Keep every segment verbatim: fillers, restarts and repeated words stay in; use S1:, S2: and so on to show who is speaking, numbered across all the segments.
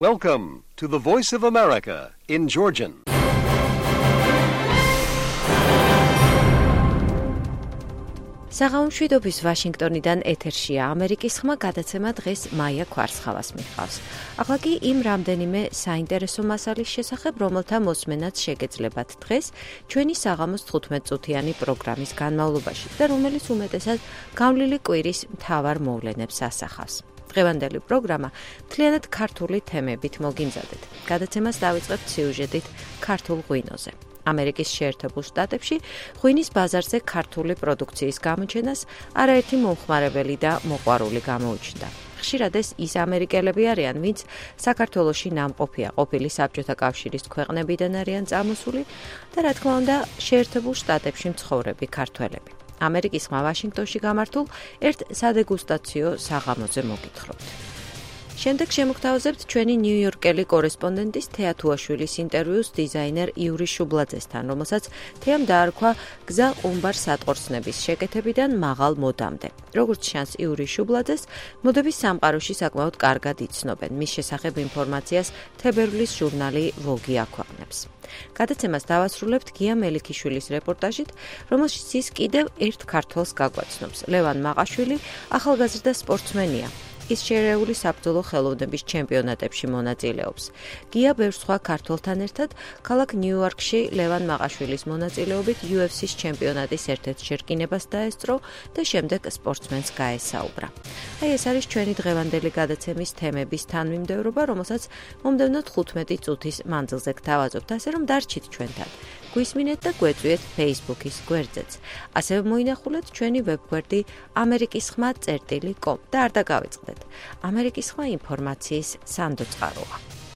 S1: Welcome to the Voice of America in Georgian.
S2: საღამომშვიდობის ვაშინგტონიდან ეთერშია ამერიკის ხმა გადაცემა დღეს მაია ქვარცხავას მიჰყავს. ახლა კი იმ რამდენიმე საინტერესო მასალის შესახებ, რომელთა მოსმენაც შეგეძლებათ დღეს ჩვენი საღამოს თხუთმეტ წუთიანი პროგრამის განმავლობაში და რომელიც უმეტესად გავლილი კვირის მთავარ მოვლენებს ასახავს. დღევანდელი პროგრამა მთლიანად ქართული თემებით მოგიმზადეთ. გადაცემას დავიწყებთ სიუჟეტით ქართულ ღვინოზე. ამერიკის შეერთებულ შტატებში ღვინის ბაზარზე ქართული პროდუქციის გამოჩენას არაერთი მომხმარებელი და მოყვარული გამოუჩნდა. ხშირად ეს ის ამერიკელები არიან, ვინც საქართველოში ნამყოფია, ყოფილი საბჭოთა კავშირის ქვეყნებიდან არიან წამოსული და რა თქმა უნდა, შეერთებულ შტატებში მცხოვრები ქართველები. ამერიკის ხმა ვაშინგტონში გამართულ ერთ სადეგუსტაციო საღამოზე მოგითხრობთ. შემდეგ შემოგთავაზებთ ჩვენი ნიუ-იორკელი კორესპონდენტის თეა თუაშვილის ინტერვიუს დიზაინერ იური შუბლაძესთან, რომელსაც თეამ დაარქვა გზა ყუმბარ სატყორცნების შეკეთებიდან მაღალ მოდამდე. როგორც ჩანს, იური შუბლაძეს მოდების სამყაროში საკმაოდ კარგად იცნობენ. მის შესახებ ინფორმაციას თებერვლის ჟურნალი ვოგი აქვეყნებს. გადაცემას დავასრულებთ გია მელიქიშვილის რეპორტაჟით, რომელშიც ის კიდევ ერთ ქართველს გაგვაცნობს. ლევან მაყაშვილი ახალგაზრდა სპორტსმენია. ის შერეული საბრძოლო ხელოვნების ჩემპიონატებში მონაწილეობს. გია ბევრ სხვა ქართველთან ერთად ქალაქ ნიუ-იორკში ლევან მაყაშვილის მონაწილეობით იუ ეფ სის ჩემპიონატის ერთ-ერთ შერკინებას დაესწრო და შემდეგ სპორტსმენს გაესაუბრა. აი ეს არის ჩვენი დღევანდელი გადაცემის თემების თანმიმდევრობა, რომელსაც მომდევნო თხუთმეტი წუთის მანძილზე გთავაზობთ, ასე რომ დარჩით ჩვენთან. გვისმინეთ და გვეწვიეთ Facebook-ის გვერდზეც. ასევე მოინახულეთ ჩვენი ვებგვერდი ამერიკის ხმა წერტილი კომ და არ დაგავიწყდეთ. ამერიკის ხმა ინფორმაციის სანდო წყაროა.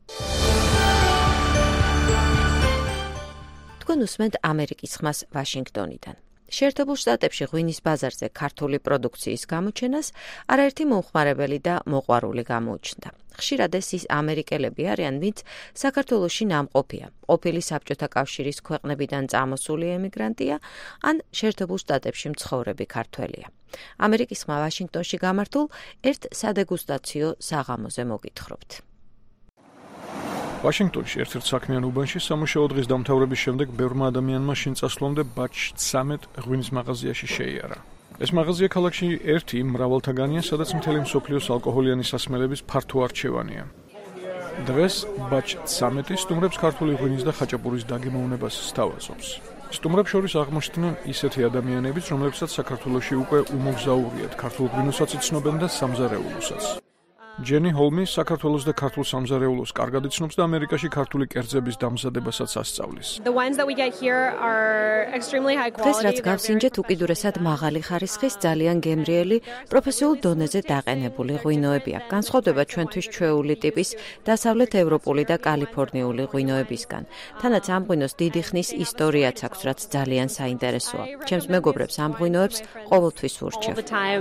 S2: თქვენ უსმენთ ამერიკის ხმას ვაშინგტონიდან. შეერთებულ შტატებში ღვინის ბაზარზე ქართული პროდუქციის გამოჩენას არაერთი მომხმარებელი და მოყვარული გამოუჩნდა. ხშირად ეს ის ამერიკელები არიან, ვინც საქართველოში ნამყოფია, ყოფილი საბჭოთა კავშირის ქვეყნებიდან წამოსული ემიგრანტია, ან შეერთებულ შტატებში მცხოვრები ქართველია. ამერიკის ხმა ვაშინგტონში გამართულ ერთ სადეგუსტაციო საღამოზე მოგითხრობთ.
S3: ვაშინგტონში ერთ-ერთ საქმიან უბანში სამუშაო დღის დამთავრების შემდეგ ბევრმა ადამიანმა შინ წასვლამდე ბაჩ ცამეტ ღვინის მაღაზიაში შეიარა. ეს მაღაზია ქალაქში ერთი მრავალთაგანია, სადაც მთელი მსოფლიოს ალკოჰოლიანი სასმელების ფართო არჩევანია. დღეს ბაჩ ცამეტი სტუმრებს ქართული ღვინის და ხაჭაპურის დაგემოვნებას სთავაზობს. სტუმრებს შორის აღმოჩნდნენ ისეთი ადამიანებიც, რომლებსაც საქართველოში უკვე უმოგზაურიათ, ქართულ ღვინოსაც იცნობენ და სამზარეულოსაც. ჯენი ჰოლმი საქართველოს და ქართულ სამზარეულოს კარგად იცნობს და ამერიკაში ქართული კერძების დამზადებასაც ასწავლის.
S2: დღეს რაც გავსინჯეთ, უკიდურესად მაღალი ხარისხის, ძალიან გემრიელი, პროფესიულ დონეზე დაყენებული ღვინოებია. განსხვავდება ჩვენთვის ჩვეული ტიპის დასავლეთ ევროპული და კალიფორნიული ღვინოებისგან. თანაც ამ ღვინოს დიდი ხნის ისტორიაც აქვს, რაც ძალიან საინტერესოა. ჩემს მეგობრებს ამ ღვინოებს ყოველთვის ვურჩევ.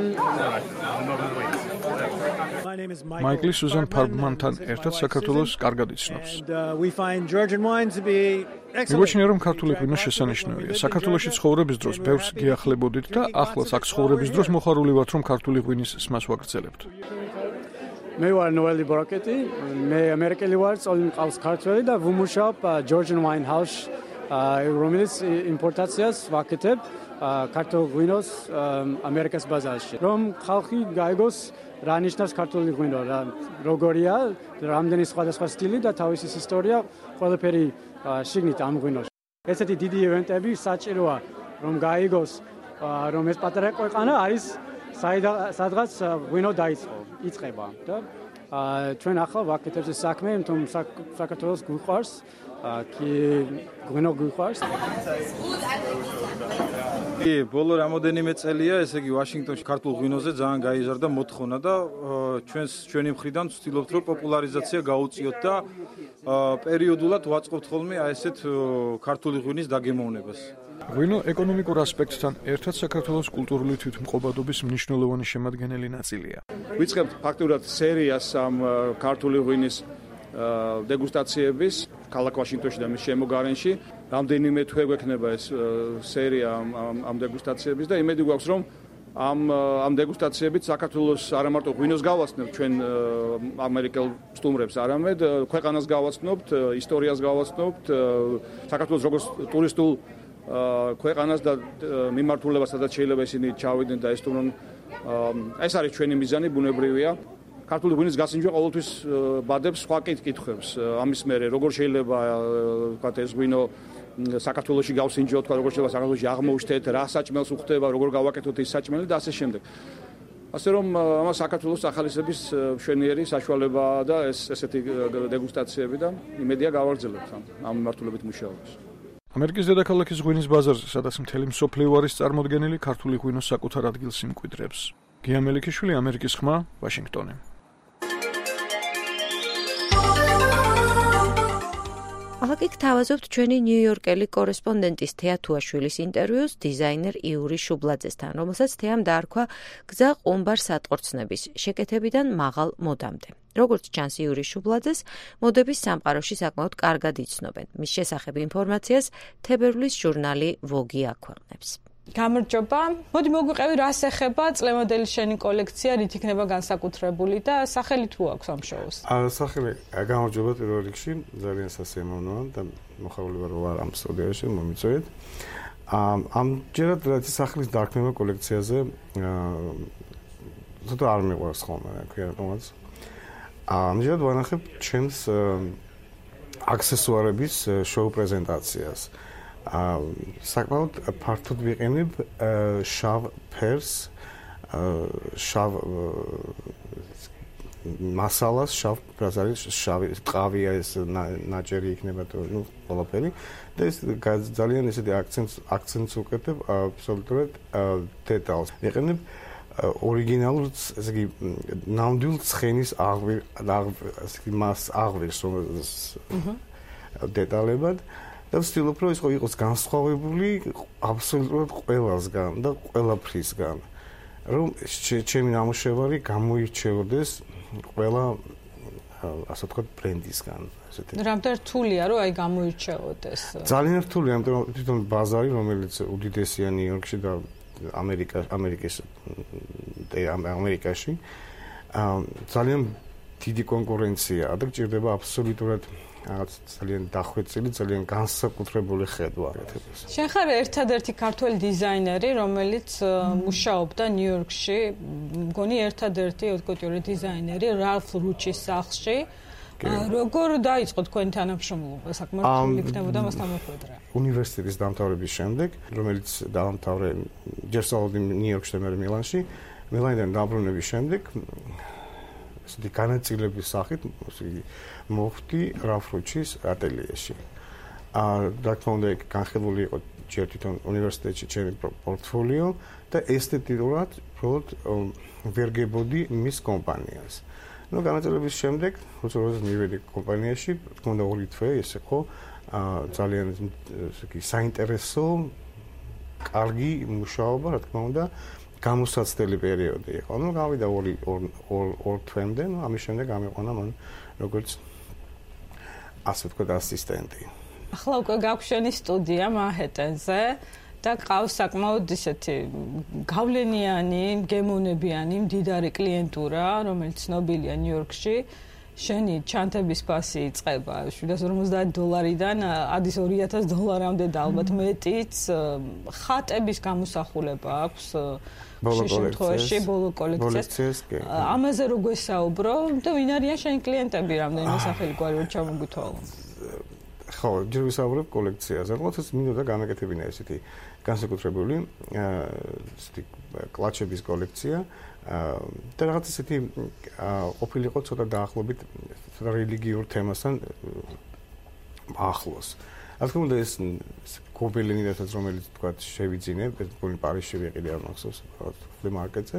S3: მაიკლი სუზან ფარბმანთან ერთად საქართველოს კარგად იცნობს. მიგოჩნია, რომ ქართული ღვინო შესანიშნავია. საქართველოში ცხოვრების დროს ბევრს გიახლებოდით და ახლაც აქ ცხოვრების დროს მოხარული ვართ, რომ ქართული ღვინის სმას ვაგრძელებთ.
S4: მე ვარ ნოელი ბროკეტი, მე ამერიკელი ვარ, წოლი მყავს ქართველი და ვუმუშავებ Georgian Wine House, რომელიც იმპორტაციას ვაკეთებ ქართულ ღვინოს ამერიკის ბაზარში. რომ ხალხი გაიგოს რა ნიშნავს ქართული ღვინო, რა როგორია, რამდენი სხვადასხვა სტილი და თავისი ისტორია ყველაფერი შიგნით ამ ღვინოში. ესეთი დიდი ივენტები საჭიროა, რომ გაიგოს, რომ ეს პატარა ქვეყანა არის სადღაც ღვინო დაიწყო, იწყება და ჩვენ ახლა ვაკეთებთ ეს საქმე, თუმ საქართველოს გვიყვარს, კი ღვინო გვიყვარს.
S5: ბოლო რამოდენიმე წელია, ესე იგი ვაშინგტონში ქართულ ღვინოზე ძალიან გაიზარდა მოთხოვნა და ჩვენს ჩვენი მხრიდან ვცდილობთ, რომ პოპულარიზაცია გაუწიოთ და პერიოდულად ვაწყობთ ხოლმე აი ესეთ ქართული ღვინის დაგემოვნებას.
S3: ღვინო ეკონომიკურ ასპექტთან ერთად საქართველოს კულტურული თვითმყოფადობის მნიშვნელოვანი შემადგენელი ნაწილია.
S6: ვიწყებთ ფაქტურად სერიას ამ ქართული ღვინის დეგუსტაციების ქალაქ ვაშინგტონში და მის შემოგარენში. რამდენიმე თვე გვექნება ეს სერია ამ ამ დეგუსტაციების და იმედი გვაქვს, რომ ამ ამ დეგუსტაციებით საქართველოს არა მარტო ღვინოს გავაცნობთ ჩვენ ამერიკელ სტუმრებს, არამედ ქვეყანას გავაცნობთ, ისტორიას გავაცნობთ, საქართველოს როგორც ტურისტულ ქვეყანას და მიმართულებას, სადაც შეიძლება ისინი ჩავიდნენ და ესტუმრონ. ეს არის ჩვენი მიზანი, ბუნებრივია. ქართული ღვინის გასინჯვა ყოველთვის ბადებს სხვა კითხვებს. ამის მერე როგორ შეიძლება ვთქვათ ეს ღვინო საქართველოში გავსინჯოთ, თქვა როგორ შეიძლება საქართველოში აღმოუჩნდეთ, რა საჭმელს უხდება, როგორ გავაკეთოთ ეს საჭმელი და ასე შემდეგ. ასე რომ ამას საქართველოს ახალისების მშვენიერი საშუალება და ეს ესეთი დეგუსტაციები და იმედია გავაგრძელებთ ამ მიმართულებით მუშაობას.
S3: ამერიკის დედაქალაქის ღვინის ბაზარზე, სადაც მთელი მსოფლიო არის წარმოდგენილი, ქართული ღვინო საკუთარ ადგილს იმკვიდრებს. გია მელიქიშვილი, ამერიკის ხმა, ვაშინგტონი.
S2: ახლა გთავაზობთ ჩვენი ნიუ-იორკელი კორესპონდენტის თეა თუაშვილის ინტერვიუს დიზაინერ იური შუბლაძესთან, რომელსაც თეამ დაარქვა გზა ყუმბარ სატყორცნების შეკეთებიდან მაღალ მოდამდე. როგორც ჩანს იური შუბლაძეს, მოდების სამყაროში საკმაოდ კარგად იცნობენ. მის შესახებ ინფორმაციას თებერვლის ჟურნალი ვოგი აქვეყნებს.
S7: გამარჯობა. მოდი მოგვიყევი, რას ეხება წლემოდელი შენი კოლექცია, რით იქნება განსაკუთრებული და სახელი თუ აქვს ამ შოუს?
S8: აა სახელი გამარჯობა პირველ რიგში, ძალიან სასიამოვნოა და მოხარული ვარ რომ ამ სტუდიაში მომიწვევით. აა ამჯერად რაც სახლის დარქმევა კოლექციაზე აა ცოტა არ მიყვარს ხოლმე, ქვია რამაც. ამჯერად ვანახებ ჩემს აქსესუარების შოუ პრეზენტაციას. აა საკმაოდ ფართოდ ვიყენებ შავ ფერს, შავ მასალას, შავ პრაზარის შავი ტყავია ეს ნაჭერი იქნება თუ ნუ ყველაფერი და ეს ძალიან ესეთი აქცენტს აქცენტს უკეთებ აბსოლუტურად დეტალს. ვიყენებ ორიგინალურ ესე იგი ნამდვილ ცხენის აღვი ესე იგი მას აღვირს რომელს დეტალებად და ვცდილობ რომ ის იყოს განსხვავებული აბსოლუტურად ყველასგან და ყველაფრისგან რომ ჩემი ნამუშევარი გამოირჩეოდეს ყველა ასე ვთქვათ ბრენდისგან ესეთი.
S7: რამდენ რთულია რომ აი გამოირჩეოდეს?
S8: ძალიან რთულია, ამიტომ თვითონ ბაზარი რომელიც უდიდესია ნიუ-იორკში და ამერიკა ამერიკის ამერიკაში ძალიან დიდი კონკურენციაა და გჭირდება აბსოლუტურად რაღაც ძალიან დახვეწილი, ძალიან განსაკუთრებული ხედვა.
S7: შენ ხარ ერთადერთი ქართველი დიზაინერი, რომელიც მუშაობდა ნიუ-იორკში, მგონი ერთადერთი ოტკოტიური დიზაინერი რალფ რუჩის სახლში. როგორ დაიწყო თქვენი თანამშრომლობა? საკმაოდ რთული იქნებოდა მასთან მოხვედრა.
S8: უნივერსიტეტის დამთავრების შემდეგ, რომელიც დაამთავრე ჯერ სწავლობდი ნიუ-იორკში და მერე მილანში, მილანიდან დაბრუნების შემდეგ ესეთი განაწილების სახით მოვხვდი რალფ რუჩის ატელიეში. აა რა თქმა უნდა, განხილული იყო ჯერ თვითონ უნივერსიტეტში ჩემი პორტფოლიო და ესთეტიკურად უბრალოდ ვერ გებოდი მის კომპანიას. ნუ განაწილების შემდეგ, როდესაც მივედი კომპანიაში, თქმა უნდა ორი თვე ეს იყო ძალიან ესე იგი საინტერესო, კარგი მუშაობა, რა თქმა უნდა, გამოსაცდელი პერიოდი იყო. ნუ გავიდა ორი ორ თვემდე, ნუ ამის შემდეგ გამიყვანა მან როგორც ასე ვთქვათ ასისტენტი.
S7: ახლა უკვე გაქვს შენი სტუდია მანჰეტენზე და ყავს საკმაოდ ისეთი გავლენიანი, გემოვნებიანი, მდიდარი კლიენტურა, რომელიც ცნობილია ნიუ-იორკში. შენი ჩანთების ფასი იწყება შვიდას ორმოცდაათი დოლარიდან ადის ორი ათას დოლარამდე და ალბათ მეტიც. ხატების გამოსახულება აქვს შემთხვევაში ბოლო კოლექციას. ამაზე რო გვესაუბრო და ვინ არიან შენი კლიენტები, რამდენიმე სახელი გვარი რომ ჩამოგვითვალო?
S8: ხო, ჯერ ვისაუბრებ კოლექციაზე. როდესაც მინდოდა გამეკეთებინა ესეთი განსაკუთრებული ესეთი კლაჩების კოლექცია და რაღაც ესეთი ყოფილიყო ცოტა დაახლოებით ცოტა რელიგიურ თემასთან ახლოს. რა თქმა უნდა ეს გობელენი რასაც რომელიც თქვა შევიძინე, ეს პარიზში ვიყიდე არ მახსოვს ფლი მარკეტზე.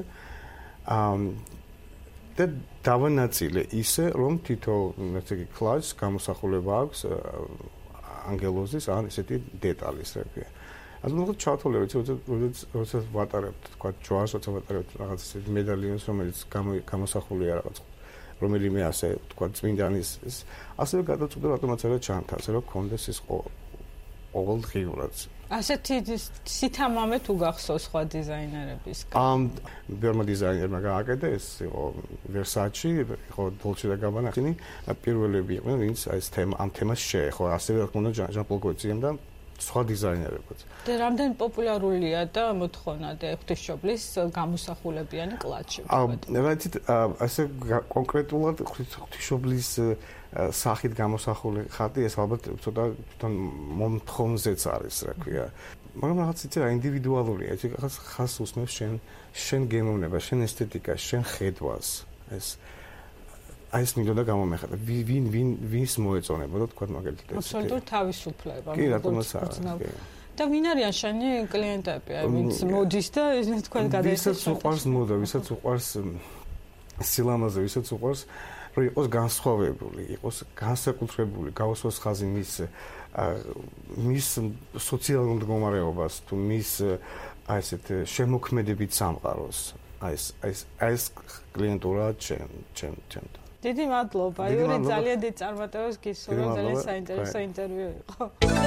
S8: და დავანაწილე ისე რომ თითო ესე იგი კლაჩს გამოსახულება აქვს ანგელოზის ან ესეთი დეტალის რა ქვია. ასე რომ ჩავთვალე როდესაც ვატარებთ თქვა ჯვარს, როცა ვატარებთ რაღაც ესეთი მედალიონს რომელიც გამოსახულია რაღაც რომელიმე ასე თქვა წმინდანის ასევე გადაწყვიტე რატომაც არა ჩანთაზე რომ კონდეს ის ყოველდღიურად
S7: ასეთი სითამამე თუ გახსოვს სხვა დიზაინერების?
S8: ამ ბევრმა დიზაინერმა გააკეთა, ეს იყო Versace, იყო Dolce and Gabbana, პირველები იყვნენ, ვინც ეს თემა ამ თემას შეეხო, ასევე რა თქმა უნდა ჟან-პოლ გოციემ და სხვა დიზაინერებიც.
S7: და რამდენი პოპულარულია და მოთხოვნა და ღვთისმშობლის გამოსახულებიანი კლატჩი?
S8: რაიცით, ასე კონკრეტულად ღვთისმშობლის სახით გამოსახული ხატი ეს ალბათ ცოტა თვითონ მომთხოვნზეც არის, რა ქვია. მაგრამ რაღაც იცი რა ინდივიდუალურია, ეს რაღაც ხას უსმევს შენ შენ გემოვნება, შენ ესთეტიკა, შენ ხედვას. ეს აი ეს მინდოდა გამომეხატა. ვინ ვინ ვინს მოეწონებოდა თქვა მაგალითად ეს.
S7: აბსოლუტურ თავისუფლება.
S8: კი, რატომაც არა.
S7: და ვინ არიან შენი კლიენტები, ვინც მოდის და ეს თქვა გადაეცეს.
S8: ვისაც უყვარს მოდა, ვისაც უყვარს სილამაზე, ვისაც უყვარს რომ იყოს განსხვავებული, იყოს განსაკუთრებული, გაუსვას ხაზი მის მის სოციალურ მდგომარეობას თუ მის აი ესეთ შემოქმედებით სამყაროს. აი ეს აი ეს კლიენტურა ჩემ ჩემ ჩემ.
S7: დიდი მადლობა, იური, ძალიან დიდ წარმატებას გისურვებ, ძალიან საინტერესო ინტერვიუ იყო.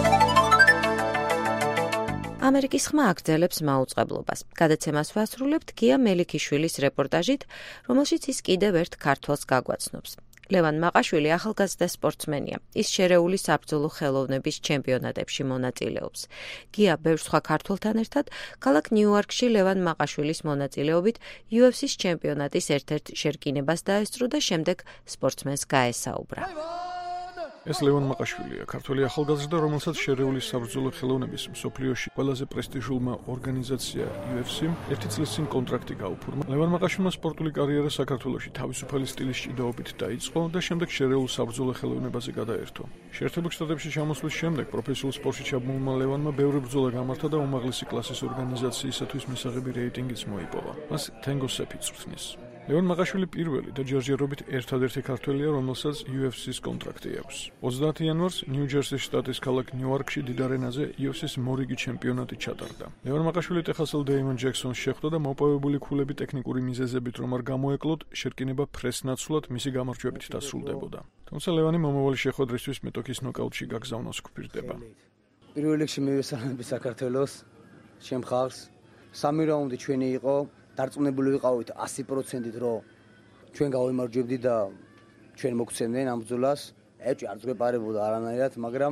S2: ამერიკის ხმა აგრძელებს მაუწყებლობას. გადაცემას ვასრულებთ გია მელიქიშვილის რეპორტაჟით, რომელშიც ის კიდევ ერთ ქართველს გაგვაცნობს. ლევან მაყაშვილი ახალგაზრდა სპორტსმენია. ის შერეული საბრძოლო ხელოვნების ჩემპიონატებში მონაწილეობს. გია ბევრ სხვა ქართველთან ერთად ქალაქ ნიუ-იორკში ლევან მაყაშვილის მონაწილეობით იუ ეფ სი-ის ჩემპიონატის ერთ-ერთ შერკინებას დაესწრო და შემდეგ სპორტსმენს გაესაუბრა.
S3: ეს ლევან მაყაშვილია, ქართველი ახალგაზრდა, რომელსაც შერეული საბრძოლო ხელოვნების მსოფლიოში ყველაზე პრესტიჟულმა ორგანიზაცია იუ ეფ სი-მ ერთი წლის წინ კონტრაქტი გაუფორმა. ლევან მაყაშვილმა სპორტული კარიერა საქართველოში თავისუფალი სტილის ჭიდაობით დაიწყო და შემდეგ შერეულ საბრძოლო ხელოვნებაზე გადაერთო. შეერთებულ შტატებში ჩამოსვლის შემდეგ პროფესიულ სპორტში ჩაბმულმა ლევანმა ბევრი ბრძოლა გამართა და უმაღლესი კლასის ორგანიზაციისათვის მისაღები რეიტინგიც მოიპოვა. მას თენგო სეფი წვრთნის. ლევან მაყაშვილი პირველი და ჯერჯერობით ერთადერთი ქართველია, რომელსაც იუ ეფ სი-ის კონტრაქტი აქვს. ოცდაათი იანვარს ნიუ-ჯერსის შტატის ქალაქ ნიუ-იორკში დიდ არენაზე იუ ეფ სი-ის მორიგი ჩემპიონატი ჩატარდა. ლევან მაყაშვილი ტეხასელ დეიმონ ჯექსონს შეხვდა და მოპოვებული ქულები ტექნიკური მიზეზებით რომ არ გამოეკლოთ, შერკინება ფრესნაცვლად მისი გამარჯვებით დასრულდებოდა. თუმცა ლევანი მომავალი შეხვედრისთვის მეტოქის ნოკაუტში გაგზავნოს გვპირდება.
S9: პირველ რიგში მივესალმები საქართველოს, ჩემ ხალხს. სამი რაუნდი ჩვენი იყო. დარწმუნებული ვიყავით ასი პროცენტით რომ ჩვენ გავიმარჯვებდით და ჩვენ მოგცემდნენ ამ ბრძოლას. ეჭვი არ ზღეპარებოდა არანაირად, მაგრამ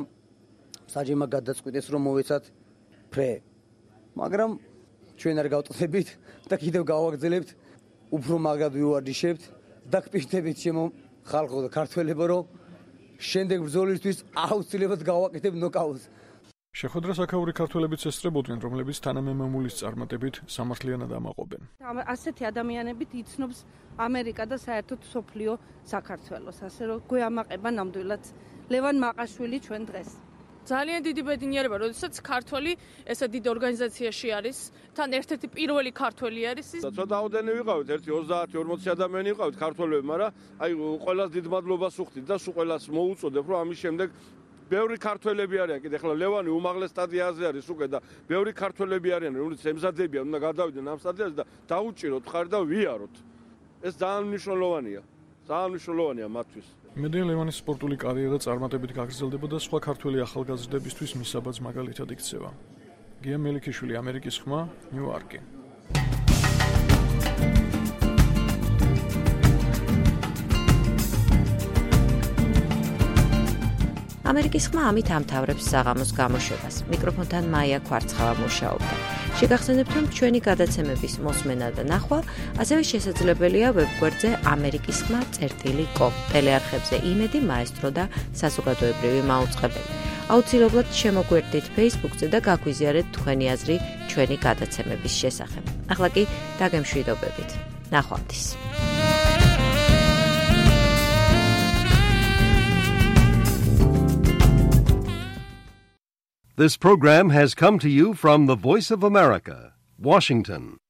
S9: საჯემა გადაწყვიტეს რომ მოვეცათ ფრე. მაგრამ ჩვენ არ გავტყდებით და კიდევ გავაგრძელებთ, უფრო მაგრად ვივარჯიშებთ და გპირდებით ჩემო ხალხო და ქართველებო რომ შემდეგ ბრძოლისთვის აუცილებლად გავაკეთებ ნოკაუტს.
S3: შეხვედრას აქაური ქართველებიც ესწრებოდნენ, რომლებიც თანამემამულის წარმატებით სამართლიანად ამაყობენ.
S10: ასეთი ადამიანებით იცნობს ამერიკა და საერთოდ სოფლიო საქართველოს, ასე რომ გვეამაყება ნამდვილად ლევან მაყაშვილი ჩვენ დღეს.
S11: ძალიან დიდი ბედნიერება, როდესაც ქართველი ესე დიდ ორგანიზაციაში არის, თან ერთ-ერთი პირველი ქართველი არის ის.
S6: ცოტა აუდენი ვიყავით, ერთი ოცდაათი ორმოცი ადამიანი ვიყავით ქართველები, მაგრამ აი ყველას დიდ მადლობას ვუხდით და სულ ყველას მოუწოდებ, რომ ამის შემდეგ ბევრი ქართველები არიან, კიდე ახლა ლევანი უმაღლეს სტადიაზე არის უკვე და ბევრი ქართველები არიან, რომლებიც ემზადებიან, უნდა გადავიდნენ ამ სტადიაზე და დაუჭიროთ ხარ და ვიაროთ. ეს ძალიან მნიშვნელოვანია. ძალიან მნიშვნელოვანია მათთვის.
S3: იმედია ლევანის სპორტული კარიერა წარმატებით გაგრძელდება და სხვა ქართველი ახალგაზრდებისთვის მისაბაძ მაგალითად იქცევა. გია მელიქიშვილი, ამერიკის ხმა, ნიუ-იორკი.
S2: ამერიკის ხმა ამით ამთავრებს საღამოს გამოშვებას. მიკროფონთან მაია ქვარცხავა მუშაობდა. შეგახსენებთ, რომ ჩვენი გადაცემების მოსმენა და ნახვა ასევე შესაძლებელია ვებგვერდზე ამერიკის ხმა წერტილი კომ, ტელეარხებზე იმედი, მაესტრო და საზოგადოებრივი მაუწყებელი. აუცილებლად შემოგვერდით Facebook-ზე და გაგვიზიარეთ თქვენი აზრი ჩვენი გადაცემების შესახებ. ახლა კი დაგემშვიდობებით. ნახვამდის.
S1: This program has come to you from the Voice of America, Washington.